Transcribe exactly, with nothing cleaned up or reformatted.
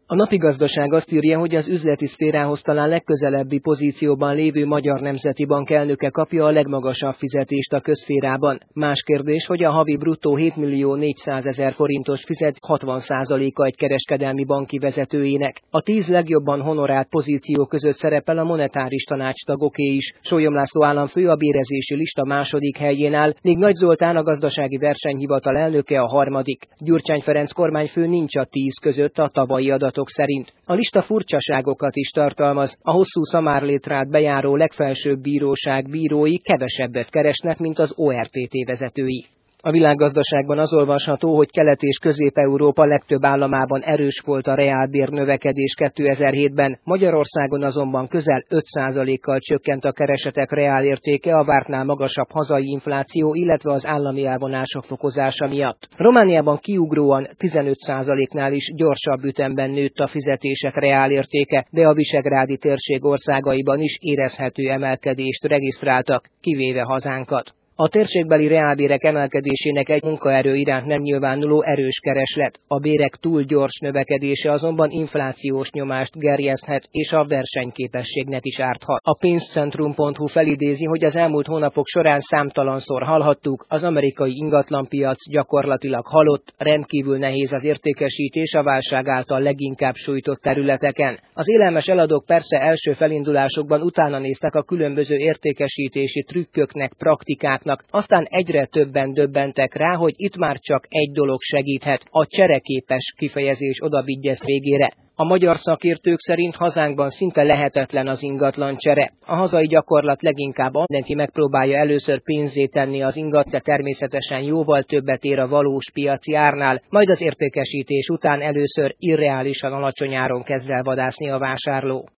A Napigazdaság azt írja, hogy az üzleti szférához talán legközelebbi pozícióban lévő Magyar Nemzeti Bank elnöke kapja a legmagasabb fizetést a közszférában. Más kérdés, hogy a havi bruttó hétmillió négyszázezer forintos fizet hatvan százaléka egy kereskedelmi banki vezetőjének. A tíz legjobban honorált pozíció között szerepel a monetáris tanács tagoké is. Sólyom László államfő a bérezési lista második helyén áll, míg Nagy Zoltán, a gazdasági versenyhivatal elnöke a harmadik. Gyurcsány Ferenc kormányfő nincs a tíz között a tavalyi adatok szerint. A lista furcsaságokat is tartalmaz. A hosszú szamárlétrát bejáró legfelsőbb bíróság bírói kevesebbet keresnek, mint az o er té té vezetői. A Világgazdaságban az olvasható, hogy Kelet- és Közép-Európa legtöbb államában erős volt a reálbér növekedés kétezer-hétben, Magyarországon azonban közel öt százalékkal csökkent a keresetek reálértéke a vártnál magasabb hazai infláció, illetve az állami elvonások fokozása miatt. Romániában kiugróan tizenöt százaléknál is gyorsabb ütemben nőtt a fizetések reálértéke, de a visegrádi térség országaiban is érezhető emelkedést regisztráltak, kivéve hazánkat. A térségbeli reálbérek emelkedésének egy munkaerő iránt nem nyilvánuló erős kereslet. A bérek túl gyors növekedése azonban inflációs nyomást gerjeszthet, és a versenyképességnek is árthat. A pénzcentrum pont hu felidézi, hogy az elmúlt hónapok során számtalanszor hallhattuk, az amerikai ingatlanpiac gyakorlatilag halott, rendkívül nehéz az értékesítés a válság által leginkább sújtott területeken. Az élelmes eladók persze első felindulásokban utána néztek a különböző értékesítési trükköknek, praktikáknak, aztán egyre többen döbbentek rá, hogy itt már csak egy dolog segíthet, a csereképes kifejezés odavigyez végére. A magyar szakértők szerint hazánkban szinte lehetetlen az ingatlan csere. A hazai gyakorlat leginkább mindenki megpróbálja először pénzzé tenni az ingat, de természetesen jóval többet ér a valós piaci árnál, majd az értékesítés után először irreálisan alacsony áron kezd el vadászni a vásárló.